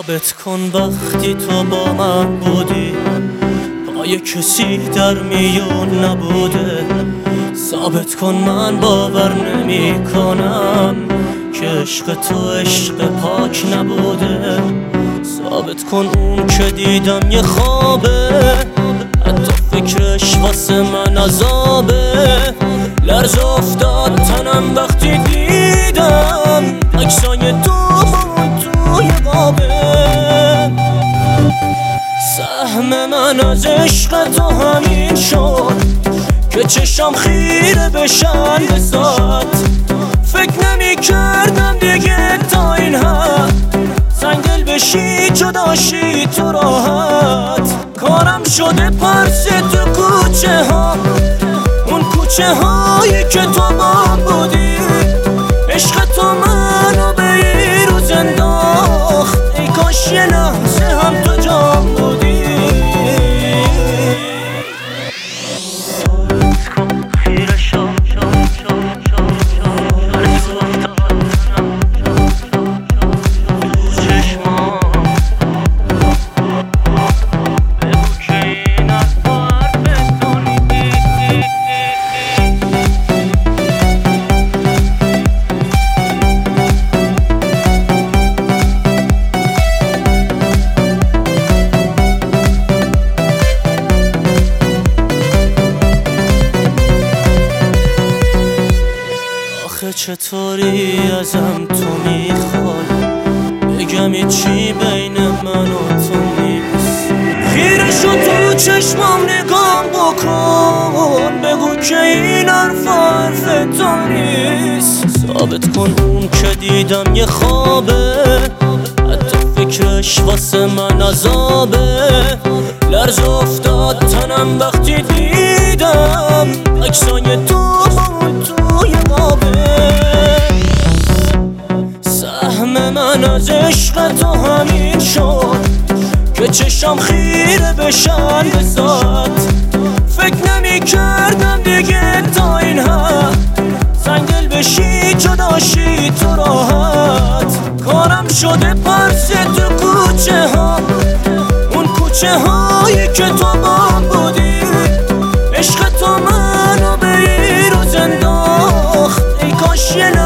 ثابت کن وقتی تو با من بودی پای کسی در میون نبوده. ثابت کن من باور نمی کنم که عشق تو عشق پاک نبوده. ثابت کن اون که دیدم یه خوابه، حتی فکرش واسه من عذابه. لرز افتاد تنم وقتی دیدم عکسای تو توی قابه. سهم من از عشق تو همین شد که چشم خیره بشن به ذات. فکر نمی کردم دیگه تا این حد سنگدل بشی جداشی تو راحت. کارم شده پرسه تو کوچه ها، اون کوچه هایی که تو با بودی. عشق تو منو به این روز انداخت، ای کاش یه لحظه هم تو جام بودی. چطوری ازم تو میخوای بگم چی بین من و تو نیست؟ خیره شو تو چشمام نگام بکن، بگو که این حرف تو نیست. ثابت کن اون که دیدم یه خوابه، حتی فکرش واسه من عذابه. لرز افتاد تنم وقتی دیدم عکسای تو توی قابه. سهم من از عشق تو همین شد که چشم خیره بشن به ذات. فکر نمی کردم دیگه تا این حد سنگدل بشی جداشی تو راحت. کارم شده پرسه تو کوچه ها، اون کوچه هایی که تو با بودی. عشق تو منو به این روز انداخت، ای کاش یه